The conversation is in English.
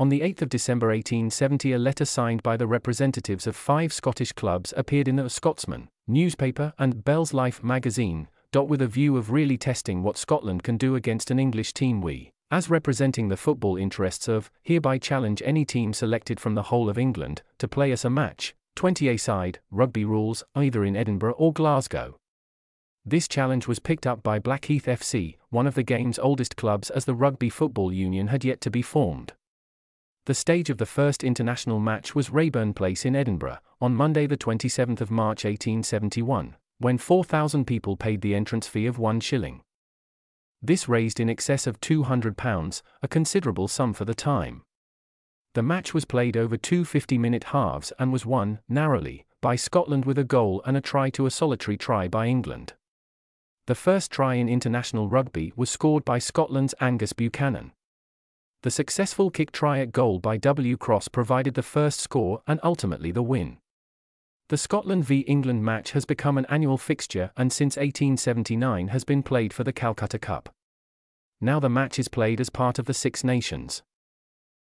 On the 8th of December 1870, a letter signed by the representatives of 5 Scottish clubs appeared in the Scotsman newspaper and Bell's Life magazine, with a view of really testing what Scotland can do against an English team. We, as representing the football interests of, hereby challenge any team selected from the whole of England to play us a match, 20-a-side, rugby rules, either in Edinburgh or Glasgow. This challenge was picked up by Blackheath FC, one of the game's oldest clubs, as the Rugby Football Union had yet to be formed. The stage of the first international match was Rayburn Place in Edinburgh, on Monday the 27th of March 1871, when 4,000 people paid the entrance fee of 1 shilling. This raised in excess of £200, a considerable sum for the time. The match was played over 2 50-minute halves and was won, narrowly, by Scotland with a goal and a try to a solitary try by England. The first try in international rugby was scored by Scotland's Angus Buchanan. The successful kick try at goal by W. Cross provided the first score and ultimately the win. The Scotland v England match has become an annual fixture and since 1879 has been played for the Calcutta Cup. Now the match is played as part of the Six Nations.